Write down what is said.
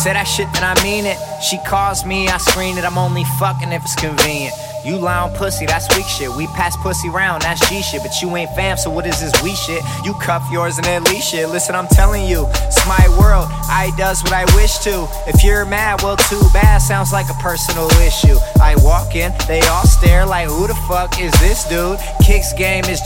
Say that shit, then I mean it. She calls me, I screen it. I'm only fucking if it's convenient. You lie on pussy, that's weak shit. We pass pussy round, that's G shit. But you ain't fam, so what is this we shit? You cuff yours and then leave shit. Listen, I'm telling you, it's my world. I does what I wish to. If you're mad, well, too bad. Sounds like a personal issue. I walk in, they all stare like, who the fuck is this dude? Kicks game is